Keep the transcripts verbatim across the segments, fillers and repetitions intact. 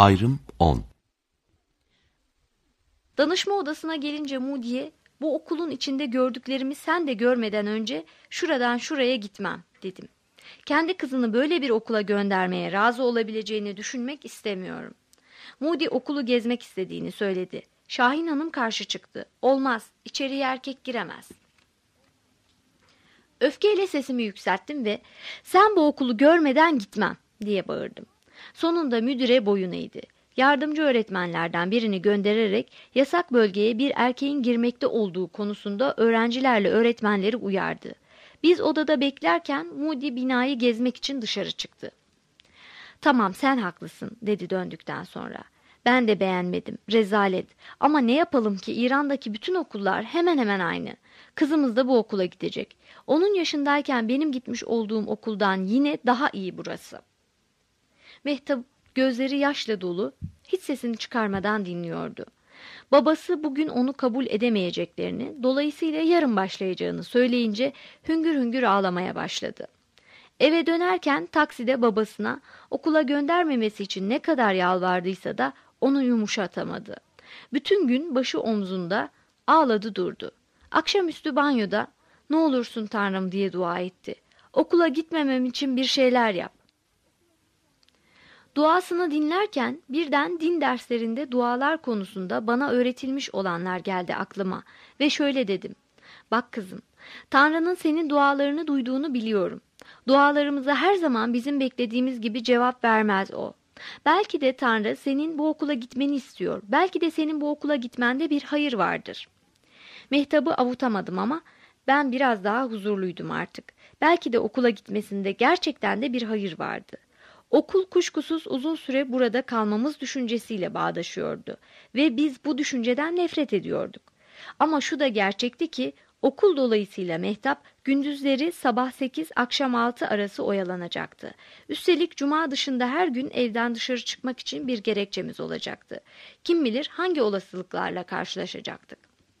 Ayrım on. Danışma odasına gelince Moody'ye bu okulun içinde gördüklerimi sen de görmeden önce şuradan şuraya gitmem dedim. Kendi kızını böyle bir okula göndermeye razı olabileceğini düşünmek istemiyorum. Moody okulu gezmek istediğini söyledi. Şahin Hanım karşı çıktı. Olmaz, içeriye erkek giremez. Öfkeyle sesimi yükselttim ve sen bu okulu görmeden gitmem diye bağırdım. Sonunda müdüre boyun eğdi. Yardımcı öğretmenlerden birini göndererek yasak bölgeye bir erkeğin girmekte olduğu konusunda öğrencilerle öğretmenleri uyardı. Biz odada beklerken Moody binayı gezmek için dışarı çıktı. Tamam sen haklısın dedi döndükten sonra. Ben de beğenmedim, rezalet. Ama ne yapalım ki İran'daki bütün okullar hemen hemen aynı. Kızımız da bu okula gidecek. Onun yaşındayken benim gitmiş olduğum okuldan yine daha iyi burası. Mehtap gözleri yaşla dolu, hiç sesini çıkarmadan dinliyordu. Babası bugün onu kabul edemeyeceklerini, dolayısıyla yarın başlayacağını söyleyince hüngür hüngür ağlamaya başladı. Eve dönerken takside babasına okula göndermemesi için ne kadar yalvardıysa da onu yumuşatamadı. Bütün gün başı omzunda ağladı durdu. Akşamüstü banyoda ne olursun Tanrım diye dua etti. Okula gitmemem için bir şeyler yap. Duasını dinlerken birden din derslerinde dualar konusunda bana öğretilmiş olanlar geldi aklıma ve şöyle dedim. Bak kızım, Tanrı'nın senin dualarını duyduğunu biliyorum. Dualarımıza her zaman bizim beklediğimiz gibi cevap vermez o. Belki de Tanrı senin bu okula gitmeni istiyor. Belki de senin bu okula gitmende bir hayır vardır. Mehtap'ı avutamadım ama ben biraz daha huzurluydum artık. Belki de okula gitmesinde gerçekten de bir hayır vardı. Okul kuşkusuz uzun süre burada kalmamız düşüncesiyle bağdaşıyordu ve biz bu düşünceden nefret ediyorduk. Ama şu da gerçekti ki okul dolayısıyla Mehtap gündüzleri sabah sekiz akşam altı arası oyalanacaktı. Üstelik cuma dışında her gün evden dışarı çıkmak için bir gerekçemiz olacaktı. Kim bilir hangi olasılıklarla karşılaşacaktık.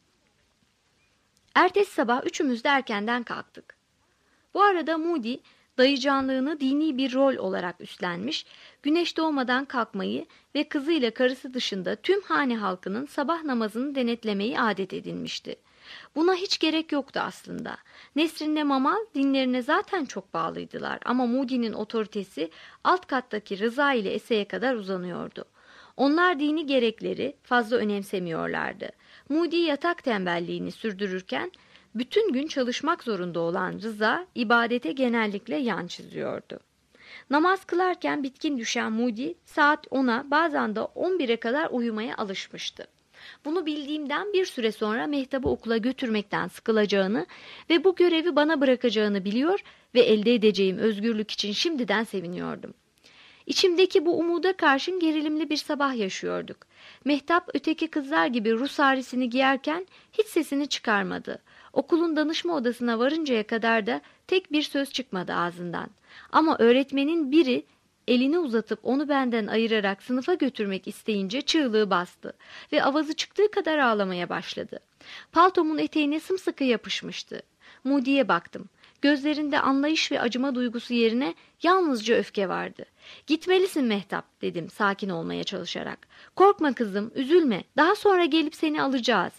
Ertesi sabah üçümüz de erkenden kalktık. Bu arada Moody dayıcanlığını dini bir rol olarak üstlenmiş, güneş doğmadan kalkmayı ve kızıyla karısı dışında tüm hane halkının sabah namazını denetlemeyi adet edinmişti. Buna hiç gerek yoktu aslında. Nesrin'le Mamal dinlerine zaten çok bağlıydılar ama Moody'nin otoritesi alt kattaki Rıza ile Ese'ye kadar uzanıyordu. Onlar dini gerekleri fazla önemsemiyorlardı. Moody yatak tembelliğini sürdürürken bütün gün çalışmak zorunda olan Rıza ibadete genellikle yan çiziyordu. Namaz kılarken bitkin düşen Moody saat ona bazen de on bire kadar uyumaya alışmıştı. Bunu bildiğimden bir süre sonra Mehtap'ı okula götürmekten sıkılacağını ve bu görevi bana bırakacağını biliyor ve elde edeceğim özgürlük için şimdiden seviniyordum. İçimdeki bu umuda karşın gerilimli bir sabah yaşıyorduk. Mehtap öteki kızlar gibi Rus harisini giyerken hiç sesini çıkarmadı. Okulun danışma odasına varıncaya kadar da tek bir söz çıkmadı ağzından. Ama öğretmenin biri elini uzatıp onu benden ayırarak sınıfa götürmek isteyince çığlığı bastı ve avazı çıktığı kadar ağlamaya başladı. Paltomun eteğine sımsıkı yapışmıştı. Moody'ye baktım. Gözlerinde anlayış ve acıma duygusu yerine yalnızca öfke vardı. Gitmelisin Mehtap dedim sakin olmaya çalışarak. Korkma kızım, üzülme. Daha sonra gelip seni alacağız.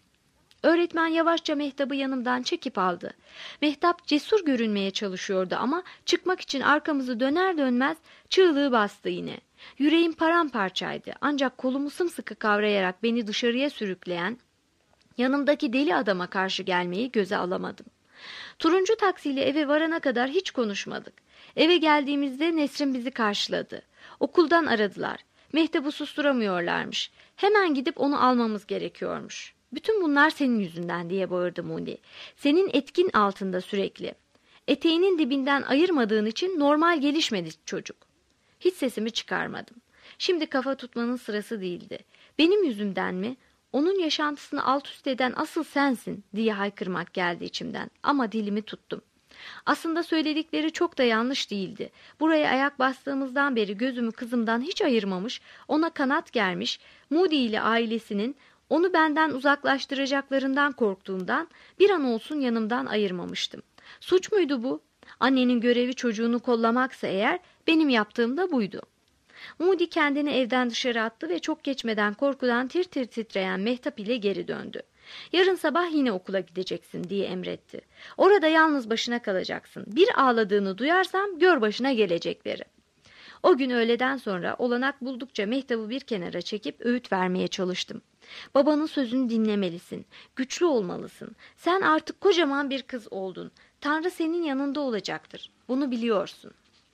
Öğretmen yavaşça Mehtap'ı yanımdan çekip aldı. Mehtap cesur görünmeye çalışıyordu ama çıkmak için arkamızı döner dönmez çığlığı bastı yine. Yüreğim paramparçaydı ancak kolumu sımsıkı kavrayarak beni dışarıya sürükleyen yanımdaki deli adama karşı gelmeyi göze alamadım. Turuncu taksiyle eve varana kadar hiç konuşmadık. Eve geldiğimizde Nesrin bizi karşıladı. Okuldan aradılar. Mehtap'ı susturamıyorlarmış. Hemen gidip onu almamız gerekiyormuş. Bütün bunlar senin yüzünden diye bağırdı Moody. Senin etkin altında sürekli. Eteğinin dibinden ayırmadığın için normal gelişmedi çocuk. Hiç sesimi çıkarmadım. Şimdi kafa tutmanın sırası değildi. Benim yüzümden mi? Onun yaşantısını alt üst eden asıl sensin diye haykırmak geldi içimden ama dilimi tuttum. Aslında söyledikleri çok da yanlış değildi. Buraya ayak bastığımızdan beri gözümü kızımdan hiç ayırmamış, ona kanat germiş, Moody ile ailesinin onu benden uzaklaştıracaklarından korktuğumdan bir an olsun yanımdan ayırmamıştım. Suç muydu bu? Annenin görevi çocuğunu kollamaksa eğer benim yaptığım da buydu. Moody kendini evden dışarı attı ve çok geçmeden korkudan tir tir titreyen Mehtap ile geri döndü. Yarın sabah yine okula gideceksin diye emretti. Orada yalnız başına kalacaksın. Bir ağladığını duyarsam gör başına gelecekleri. O gün öğleden sonra olanak buldukça Mehtap'ı bir kenara çekip öğüt vermeye çalıştım. Babanın sözünü dinlemelisin. Güçlü olmalısın. Sen artık kocaman bir kız oldun. Tanrı senin yanında olacaktır. Bunu biliyorsun.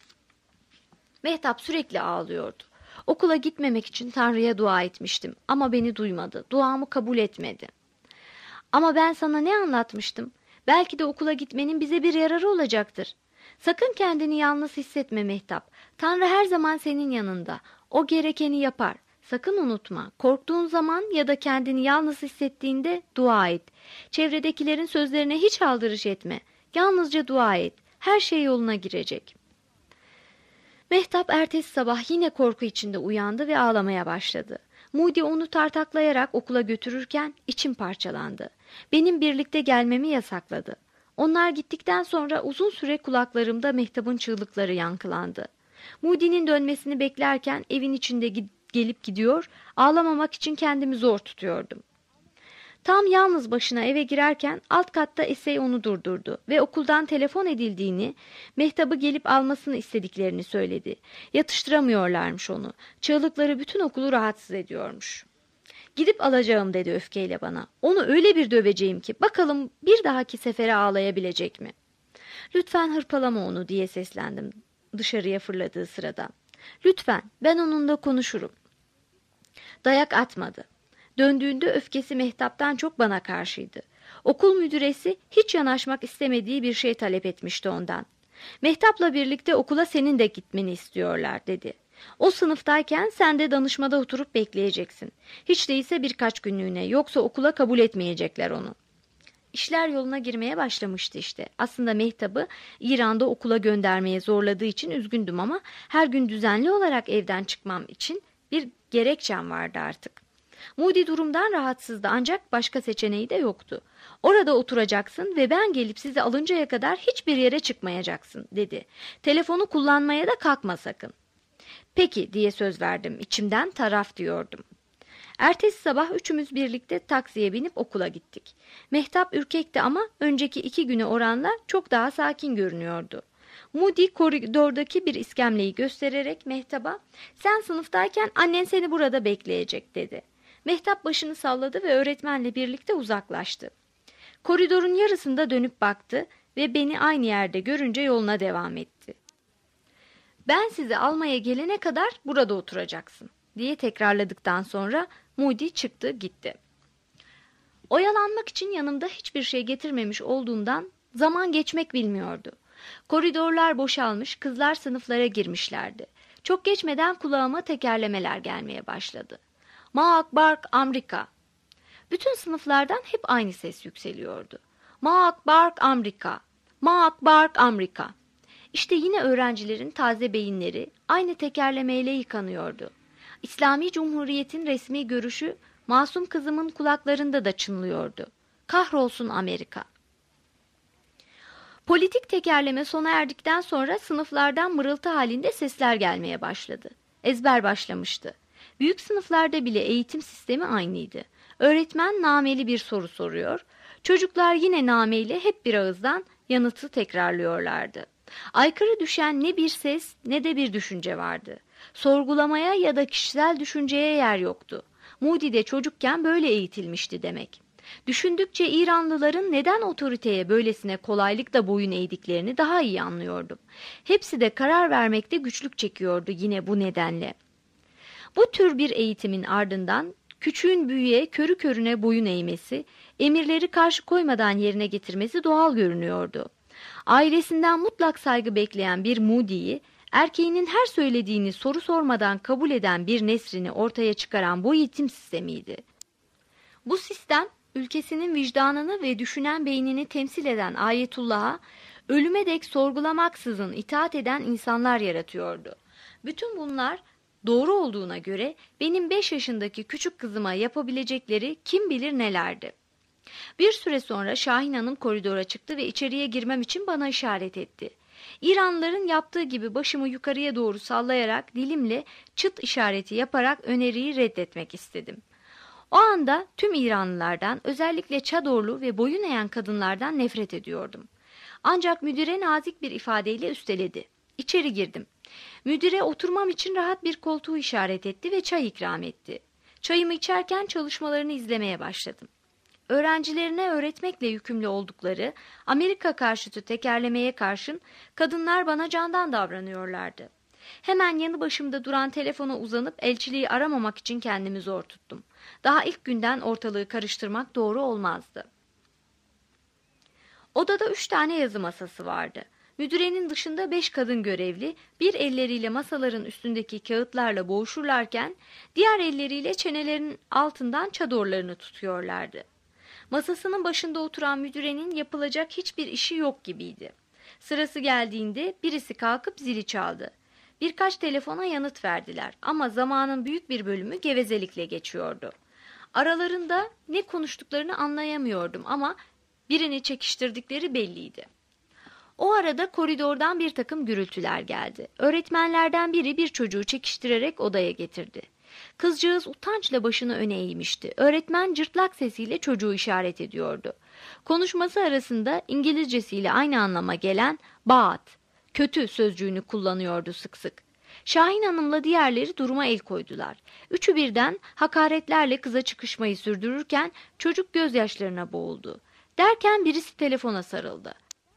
Mehtap sürekli ağlıyordu. Okula gitmemek için Tanrı'ya dua etmiştim ama beni duymadı. Duamı kabul etmedi. Ama ben sana ne anlatmıştım? Belki de okula gitmenin bize bir yararı olacaktır. Sakın kendini yalnız hissetme Mehtap. Tanrı her zaman senin yanında. O gerekeni yapar. Sakın unutma. Korktuğun zaman ya da kendini yalnız hissettiğinde dua et. Çevredekilerin sözlerine hiç aldırış etme. Yalnızca dua et. Her şey yoluna girecek. Mehtap ertesi sabah yine korku içinde uyandı ve ağlamaya başladı. Moody onu tartaklayarak okula götürürken içim parçalandı. Benim birlikte gelmemi yasakladı. Onlar gittikten sonra uzun süre kulaklarımda Mehtap'ın çığlıkları yankılandı. Moody'nin dönmesini beklerken evin içinde gelip gidiyor, ağlamamak için kendimi zor tutuyordum. Tam yalnız başına eve girerken alt katta Esey onu durdurdu ve okuldan telefon edildiğini, Mehtap'ı gelip almasını istediklerini söyledi. Yatıştıramıyorlarmış onu. Çığlıkları bütün okulu rahatsız ediyormuş. Gidip alacağım dedi öfkeyle bana. Onu öyle bir döveceğim ki bakalım bir dahaki sefere ağlayabilecek mi? Lütfen hırpalama onu diye seslendim dışarıya fırladığı sırada. Lütfen ben onunla konuşurum. Dayak atmadı. Döndüğünde öfkesi Mehtap'tan çok bana karşıydı. Okul müdüresi hiç yanaşmak istemediği bir şey talep etmişti ondan. Mehtap'la birlikte okula senin de gitmeni istiyorlar dedi. O sınıftayken sen de danışmada oturup bekleyeceksin. Hiç değilse birkaç günlüğüne, yoksa okula kabul etmeyecekler onu. İşler yoluna girmeye başlamıştı işte. Aslında Mehtap'ı İran'da okula göndermeye zorladığı için üzgündüm ama her gün düzenli olarak evden çıkmam için bir gerekçem vardı artık. Moody durumdan rahatsızdı ancak başka seçeneği de yoktu. Orada oturacaksın ve ben gelip sizi alıncaya kadar hiçbir yere çıkmayacaksın dedi. Telefonu kullanmaya da kalkma sakın. Peki diye söz verdim. İçimden taraf diyordum. Ertesi sabah üçümüz birlikte taksiye binip okula gittik. Mehtap ürkekti ama önceki iki güne oranla çok daha sakin görünüyordu. Moody koridordaki bir iskemleyi göstererek Mehtap'a sen sınıftayken annen seni burada bekleyecek dedi. Mehtap başını salladı ve öğretmenle birlikte uzaklaştı. Koridorun yarısında dönüp baktı ve beni aynı yerde görünce yoluna devam etti. Ben sizi almaya gelene kadar burada oturacaksın diye tekrarladıktan sonra Moody çıktı gitti. Oyalanmak için yanımda hiçbir şey getirmemiş olduğumdan zaman geçmek bilmiyordu. Koridorlar boşalmış, kızlar sınıflara girmişlerdi. Çok geçmeden kulağıma tekerlemeler gelmeye başladı. Maak Bark Amerika. Bütün sınıflardan hep aynı ses yükseliyordu. Maak Bark Amerika. Maak Bark Amerika. İşte yine öğrencilerin taze beyinleri aynı tekerlemeyle yıkanıyordu. İslami Cumhuriyet'in resmi görüşü masum kızımın kulaklarında da çınlıyordu. Kahrolsun Amerika. Politik tekerleme sona erdikten sonra sınıflardan mırıltı halinde sesler gelmeye başladı. Ezber başlamıştı. Büyük sınıflarda bile eğitim sistemi aynıydı. Öğretmen nameli bir soru soruyor. Çocuklar yine nameyle hep bir ağızdan yanıtı tekrarlıyorlardı. Aykırı düşen ne bir ses ne de bir düşünce vardı. Sorgulamaya ya da kişisel düşünceye yer yoktu. Moody de çocukken böyle eğitilmişti demek. Düşündükçe İranlıların neden otoriteye böylesine kolaylıkla boyun eğdiklerini daha iyi anlıyordum. Hepsi de karar vermekte güçlük çekiyordu yine bu nedenle. Bu tür bir eğitimin ardından küçüğün büyüğe körü körüne boyun eğmesi, emirleri karşı koymadan yerine getirmesi doğal görünüyordu. Ailesinden mutlak saygı bekleyen bir Moody'yi, erkeğinin her söylediğini soru sormadan kabul eden bir Nesrin'i ortaya çıkaran bu eğitim sistemiydi. Bu sistem, ülkesinin vicdanını ve düşünen beynini temsil eden Ayetullah'a, ölüme dek sorgulamaksızın itaat eden insanlar yaratıyordu. Bütün bunlar doğru olduğuna göre benim beş yaşındaki küçük kızıma yapabilecekleri kim bilir nelerdi. Bir süre sonra Şahin Hanım koridora çıktı ve içeriye girmem için bana işaret etti. İranlıların yaptığı gibi başımı yukarıya doğru sallayarak dilimle çıt işareti yaparak öneriyi reddetmek istedim. O anda tüm İranlılardan, özellikle çadorlu ve boyun eğen kadınlardan nefret ediyordum. Ancak müdüre nazik bir ifadeyle üsteledi. İçeri girdim. Müdüre oturmam için rahat bir koltuğu işaret etti ve çay ikram etti. Çayımı içerken çalışmalarını izlemeye başladım. Öğrencilerine öğretmekle yükümlü oldukları Amerika karşıtı tekerlemeye karşın kadınlar bana candan davranıyorlardı. Hemen yanı başımda duran telefona uzanıp elçiliği aramamak için kendimi zor tuttum. Daha ilk günden ortalığı karıştırmak doğru olmazdı. Odada üç tane yazı masası vardı. Müdürenin dışında beş kadın görevli, bir elleriyle masaların üstündeki kağıtlarla boğuşurlarken, diğer elleriyle çenelerinin altından çadorlarını tutuyorlardı. Masasının başında oturan müdürenin yapılacak hiçbir işi yok gibiydi. Sırası geldiğinde birisi kalkıp zili çaldı. Birkaç telefona yanıt verdiler ama zamanın büyük bir bölümü gevezelikle geçiyordu. Aralarında ne konuştuklarını anlayamıyordum ama birini çekiştirdikleri belliydi. O arada koridordan bir takım gürültüler geldi. Öğretmenlerden biri bir çocuğu çekiştirerek odaya getirdi. Kızcağız utançla başını öne eğmişti. Öğretmen cırtlak sesiyle çocuğu işaret ediyordu. Konuşması arasında İngilizcesiyle aynı anlama gelen bad, kötü sözcüğünü kullanıyordu sık sık. Şahin Hanım'la diğerleri duruma el koydular. Üçü birden hakaretlerle kıza çıkışmayı sürdürürken çocuk gözyaşlarına boğuldu. Derken birisi telefona sarıldı.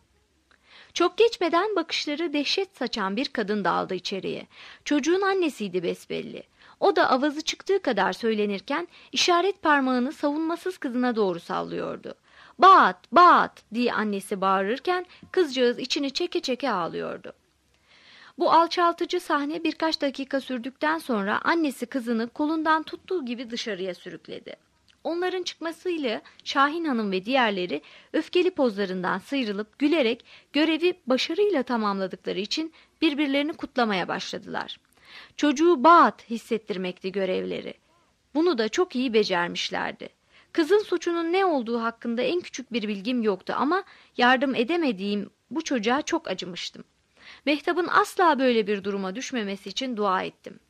Çok geçmeden bakışları dehşet saçan bir kadın daldı içeriye. Çocuğun annesiydi besbelli. O da avazı çıktığı kadar söylenirken işaret parmağını savunmasız kızına doğru sallıyordu. "Bağat, bağat!" diye annesi bağırırken kızcağız içini çeke çeke ağlıyordu. Bu alçaltıcı sahne birkaç dakika sürdükten sonra annesi kızını kolundan tuttuğu gibi dışarıya sürükledi. Onların çıkmasıyla Şahin Hanım ve diğerleri öfkeli pozlarından sıyrılıp gülerek görevi başarıyla tamamladıkları için birbirlerini kutlamaya başladılar. Çocuğu bağat hissettirmekti görevleri. Bunu da çok iyi becermişlerdi. Kızın suçunun ne olduğu hakkında en küçük bir bilgim yoktu ama yardım edemediğim bu çocuğa çok acımıştım. Mehtap'ın asla böyle bir duruma düşmemesi için dua ettim.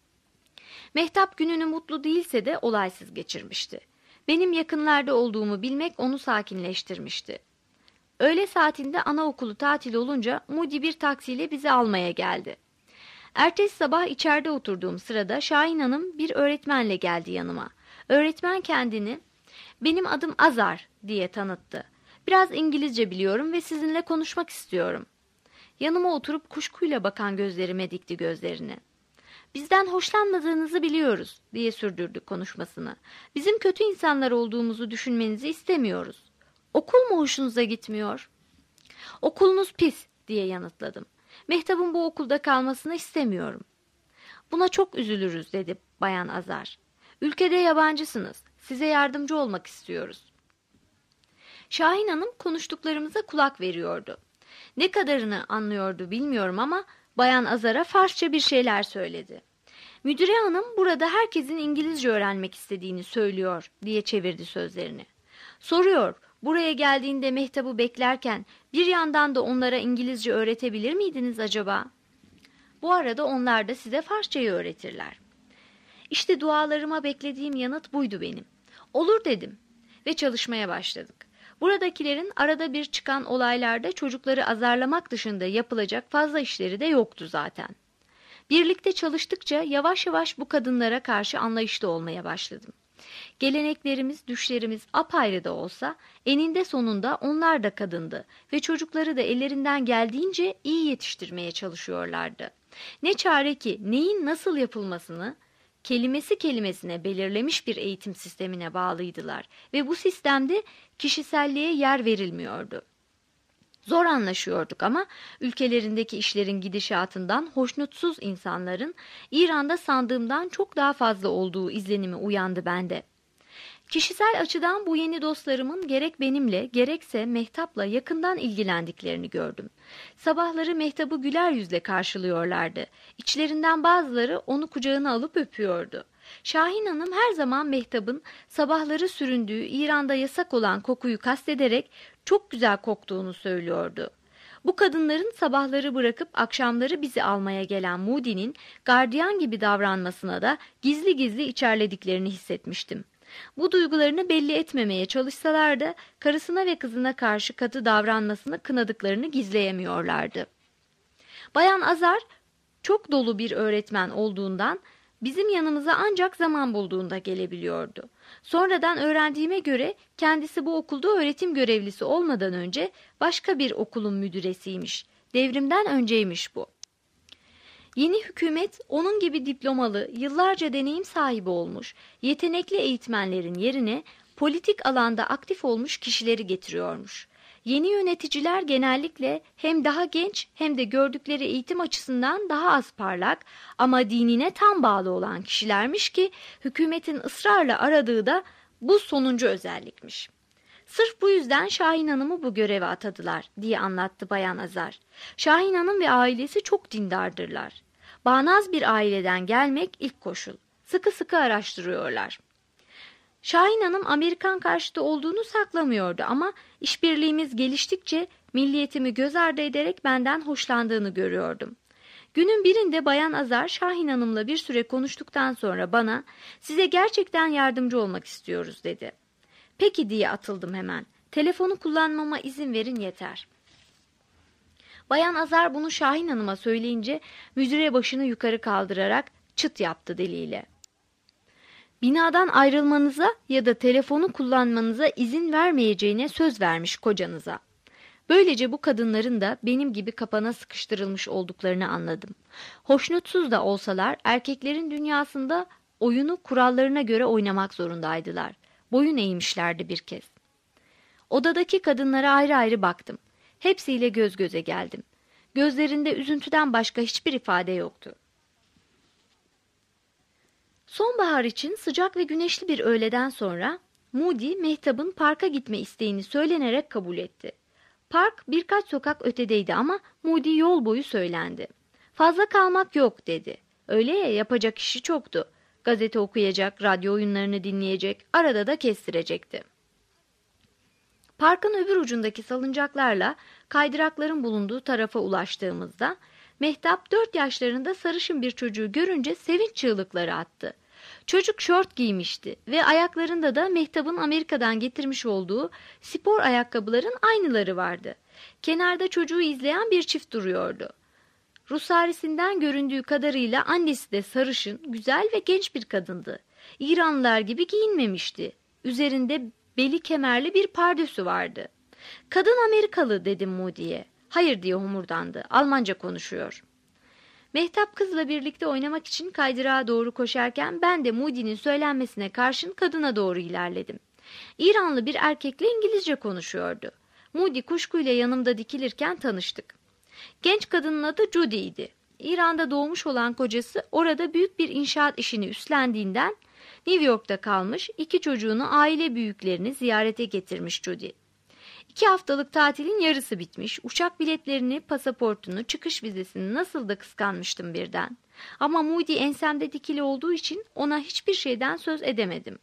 Mehtap gününü mutlu değilse de olaysız geçirmişti. Benim yakınlarda olduğumu bilmek onu sakinleştirmişti. Öğle saatinde anaokulu tatil olunca Moody bir taksiyle bizi almaya geldi. Ertesi sabah içeride oturduğum sırada Şahin Hanım bir öğretmenle geldi yanıma. Öğretmen kendini "Benim adım Azar" diye tanıttı. "Biraz İngilizce biliyorum ve sizinle konuşmak istiyorum." Yanıma oturup kuşkuyla bakan gözlerime dikti gözlerini. "Bizden hoşlanmadığınızı biliyoruz," diye sürdürdü konuşmasını. "Bizim kötü insanlar olduğumuzu düşünmenizi istemiyoruz. Okul mu hoşunuza gitmiyor?" "Okulunuz pis," diye yanıtladım. "Mehtap'ın bu okulda kalmasını istemiyorum." "Buna çok üzülürüz," dedi Bayan Azar. "Ülkede yabancısınız. Size yardımcı olmak istiyoruz." Şahin Hanım konuştuklarımıza kulak veriyordu. Ne kadarını anlıyordu bilmiyorum ama Bayan Azar'a Farsça bir şeyler söyledi. "Müdüre hanım burada herkesin İngilizce öğrenmek istediğini söylüyor," diye çevirdi sözlerini. "Soruyor, buraya geldiğinde Mehtap'ı beklerken bir yandan da onlara İngilizce öğretebilir miydiniz acaba? Bu arada onlar da size Farsçayı öğretirler." İşte dualarıma beklediğim yanıt buydu benim. "Olur," dedim ve çalışmaya başladık. Buradakilerin arada bir çıkan olaylarda çocukları azarlamak dışında yapılacak fazla işleri de yoktu zaten. Birlikte çalıştıkça yavaş yavaş bu kadınlara karşı anlayışlı olmaya başladım. Geleneklerimiz, düşlerimiz apayrı da olsa eninde sonunda onlar da kadındı ve çocukları da ellerinden geldiğince iyi yetiştirmeye çalışıyorlardı. Ne çare ki neyin nasıl yapılmasını kelimesi kelimesine belirlemiş bir eğitim sistemine bağlıydılar ve bu sistemde kişiselliğe yer verilmiyordu. Zor anlaşıyorduk ama ülkelerindeki işlerin gidişatından hoşnutsuz insanların İran'da sandığımdan çok daha fazla olduğu izlenimi uyandı bende. Kişisel açıdan bu yeni dostlarımın gerek benimle gerekse Mehtap'la yakından ilgilendiklerini gördüm. Sabahları Mehtap'ı güler yüzle karşılıyorlardı. İçlerinden bazıları onu kucağına alıp öpüyordu. Şahin Hanım her zaman Mehtap'ın sabahları süründüğü İran'da yasak olan kokuyu kastederek çok güzel koktuğunu söylüyordu. Bu kadınların sabahları bırakıp akşamları bizi almaya gelen Moody'nin gardiyan gibi davranmasına da gizli gizli içerlediklerini hissetmiştim. Bu duygularını belli etmemeye çalışsalar da karısına ve kızına karşı katı davranmasını kınadıklarını gizleyemiyorlardı. Bayan Azar çok dolu bir öğretmen olduğundan bizim yanımıza ancak zaman bulduğunda gelebiliyordu. Sonradan öğrendiğime göre kendisi bu okulda öğretim görevlisi olmadan önce başka bir okulun müdüresiymiş. Devrimden önceymiş bu. Yeni hükümet onun gibi diplomalı, yıllarca deneyim sahibi olmuş, yetenekli eğitmenlerin yerine politik alanda aktif olmuş kişileri getiriyormuş. Yeni yöneticiler genellikle hem daha genç hem de gördükleri eğitim açısından daha az parlak ama dinine tam bağlı olan kişilermiş ki hükümetin ısrarla aradığı da bu sonuncu özellikmiş. Sırf bu yüzden Şahin Hanım'ı bu göreve atadılar diye anlattı Bayan Azar. Şahin Hanım ve ailesi çok dindardırlar. Bağnaz bir aileden gelmek ilk koşul. Sıkı sıkı araştırıyorlar. Şahin Hanım Amerikan karşıtı olduğunu saklamıyordu ama işbirliğimiz geliştikçe milliyetimi göz ardı ederek benden hoşlandığını görüyordum. Günün birinde Bayan Azar Şahin Hanım'la bir süre konuştuktan sonra bana "Size gerçekten yardımcı olmak istiyoruz" dedi. "Peki" diye atıldım hemen. "Telefonu kullanmama izin verin yeter." Bayan Azar bunu Şahin Hanım'a söyleyince müdüre başını yukarı kaldırarak çıt yaptı diliyle. "Binadan ayrılmanıza ya da telefonu kullanmanıza izin vermeyeceğine söz vermiş kocanıza." Böylece bu kadınların da benim gibi kapana sıkıştırılmış olduklarını anladım. Hoşnutsuz da olsalar erkeklerin dünyasında oyunu kurallarına göre oynamak zorundaydılar. Boyun eğmişlerdi bir kez. Odadaki kadınlara ayrı ayrı baktım. Hepsiyle göz göze geldim. Gözlerinde üzüntüden başka hiçbir ifade yoktu. Sonbahar için sıcak ve güneşli bir öğleden sonra Moody, Mehtap'ın parka gitme isteğini söylenerek kabul etti. Park birkaç sokak ötedeydi ama Moody yol boyu söylendi. "Fazla kalmak yok" dedi. Öyle ya, yapacak işi çoktu. Gazete okuyacak, radyo oyunlarını dinleyecek, arada da kestirecekti. Parkın öbür ucundaki salıncaklarla kaydırakların bulunduğu tarafa ulaştığımızda Mehtap dört yaşlarında sarışın bir çocuğu görünce sevinç çığlıkları attı. Çocuk şort giymişti ve ayaklarında da Mehtap'ın Amerika'dan getirmiş olduğu spor ayakkabıların aynıları vardı. Kenarda çocuğu izleyen bir çift duruyordu. Rusarisinden göründüğü kadarıyla annesi de sarışın, güzel ve genç bir kadındı. İranlılar gibi giyinmemişti. Üzerinde beli kemerli bir pardösü vardı. "Kadın Amerikalı" dedim Moody'ye. "Hayır" diye homurdandı. "Almanca konuşuyor." Mehtap kızla birlikte oynamak için kaydırağa doğru koşarken ben de Moody'nin söylenmesine karşın kadına doğru ilerledim. İranlı bir erkekle İngilizce konuşuyordu. Moody kuşkuyla yanımda dikilirken tanıştık. Genç kadının adı Judy'ydi. İran'da doğmuş olan kocası orada büyük bir inşaat işini üstlendiğinden New York'ta kalmış, iki çocuğunu aile büyüklerini ziyarete getirmiş Judy. İki haftalık tatilin yarısı bitmiş, uçak biletlerini, pasaportunu, çıkış vizesini nasıl da kıskanmıştım birden. Ama Moody ensemde dikili olduğu için ona hiçbir şeyden söz edemedim.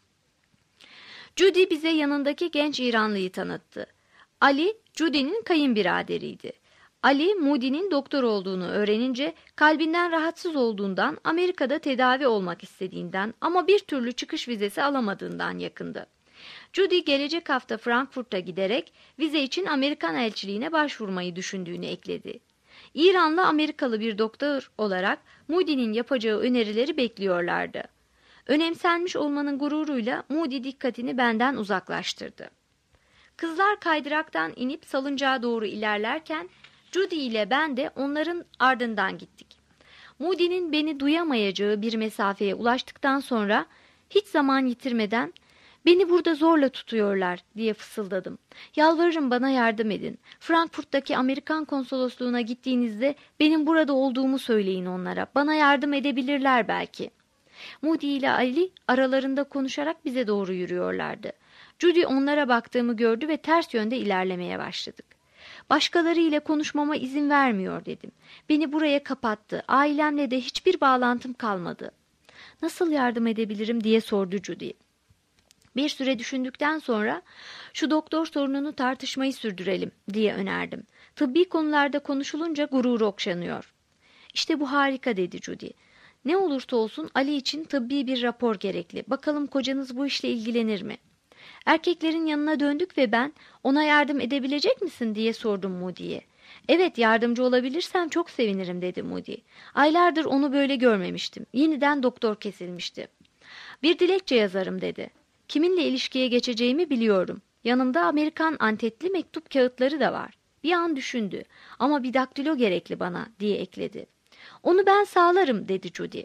Judy bize yanındaki genç İranlıyı tanıttı. Ali, Judy'nin kayınbiraderiydi. Ali, Moody'nin doktor olduğunu öğrenince kalbinden rahatsız olduğundan, Amerika'da tedavi olmak istediğinden ama bir türlü çıkış vizesi alamadığından yakındı. Judy gelecek hafta Frankfurt'a giderek vize için Amerikan elçiliğine başvurmayı düşündüğünü ekledi. İranlı Amerikalı bir doktor olarak Moody'nin yapacağı önerileri bekliyorlardı. Önemsenmiş olmanın gururuyla Moody dikkatini benden uzaklaştırdı. Kızlar kaydıraktan inip salıncağa doğru ilerlerken Judy ile ben de onların ardından gittik. Moody'nin beni duyamayacağı bir mesafeye ulaştıktan sonra hiç zaman yitirmeden "Beni burada zorla tutuyorlar" diye fısıldadım. "Yalvarırım, bana yardım edin. Frankfurt'taki Amerikan konsolosluğuna gittiğinizde benim burada olduğumu söyleyin onlara. Bana yardım edebilirler belki." Moody ile Ali aralarında konuşarak bize doğru yürüyorlardı. Judy onlara baktığımı gördü ve ters yönde ilerlemeye başladık. "Başkaları ile konuşmama izin vermiyor" dedim. "Beni buraya kapattı. Ailemle de hiçbir bağlantım kalmadı." "Nasıl yardım edebilirim?" diye sordu Judy. Bir süre düşündükten sonra şu doktor sorununu tartışmayı sürdürelim diye önerdim. Tıbbi konularda konuşulunca gururu okşanıyor. İşte bu harika dedi Judy. Ne olursa olsun Ali için tıbbi bir rapor gerekli. Bakalım kocanız bu işle ilgilenir mi? Erkeklerin yanına döndük ve ben ona yardım edebilecek misin diye sordum Moody'ye. Evet yardımcı olabilirsem çok sevinirim dedi Moody. Aylardır onu böyle görmemiştim. Yeniden doktor kesilmişti. Bir dilekçe yazarım dedi. Kiminle ilişkiye geçeceğimi biliyorum. Yanımda Amerikan antetli mektup kağıtları da var. Bir an düşündü. Ama bir daktilo gerekli bana diye ekledi. Onu ben sağlarım dedi Judy.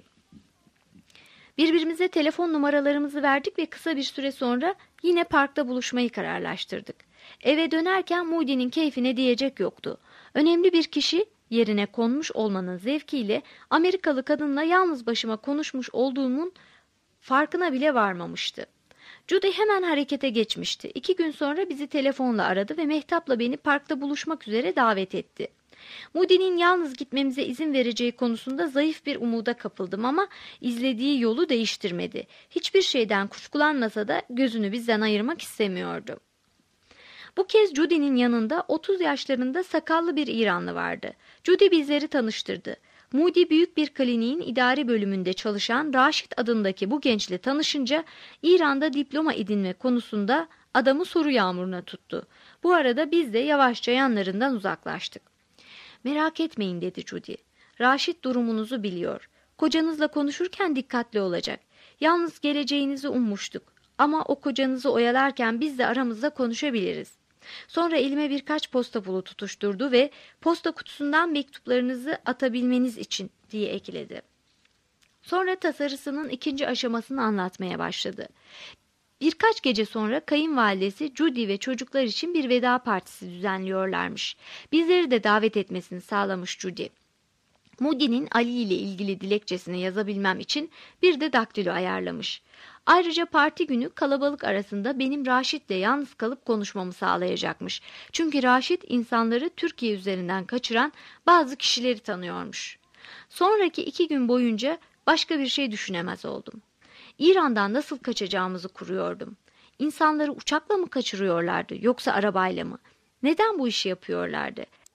Birbirimize telefon numaralarımızı verdik ve kısa bir süre sonra yine parkta buluşmayı kararlaştırdık. Eve dönerken Moody'nin keyfine diyecek yoktu. Önemli bir kişi yerine konmuş olmanın zevkiyle Amerikalı kadınla yalnız başıma konuşmuş olduğumun farkına bile varmamıştı. Judy hemen harekete geçmişti. İki gün sonra bizi telefonla aradı ve Mehtap'la beni parkta buluşmak üzere davet etti. Moody'nin yalnız gitmemize izin vereceği konusunda zayıf bir umuda kapıldım ama izlediği yolu değiştirmedi. Hiçbir şeyden kuşkulanmasa da gözünü bizden ayırmak istemiyordu. Bu kez Judy'nin yanında otuz yaşlarında sakallı bir İranlı vardı. Judy bizleri tanıştırdı. Moody büyük bir kliniğin idari bölümünde çalışan Raşit adındaki bu gençle tanışınca İran'da diploma edinme konusunda adamı soru yağmuruna tuttu. Bu arada biz de yavaşça yanlarından uzaklaştık. Merak etmeyin dedi Judy. Raşit durumunuzu biliyor. Kocanızla konuşurken dikkatli olacak. Yalnız geleceğinizi ummuştuk. Ama o kocanızı oyalarken biz de aramızda konuşabiliriz. Sonra elime birkaç posta pulu tutuşturdu ve posta kutusundan mektuplarınızı atabilmeniz için diye ekledi. Sonra tasarısının ikinci aşamasını anlatmaya başladı. Birkaç gece sonra kayınvalidesi Judy ve çocuklar için bir veda partisi düzenliyorlarmış. Bizleri de davet etmesini sağlamış Judy. Moody'nin Ali ile ilgili dilekçesini yazabilmem için bir de daktilo ayarlamış. Ayrıca parti günü kalabalık arasında benim Raşit'le yalnız kalıp konuşmamı sağlayacakmış. Çünkü Raşit insanları Türkiye üzerinden kaçıran bazı kişileri tanıyormuş. Sonraki iki gün boyunca başka bir şey düşünemez oldum. İran'dan nasıl kaçacağımızı kuruyordum. İnsanları uçakla mı kaçırıyorlardı yoksa arabayla mı? Neden bu işi yapıyorlardı?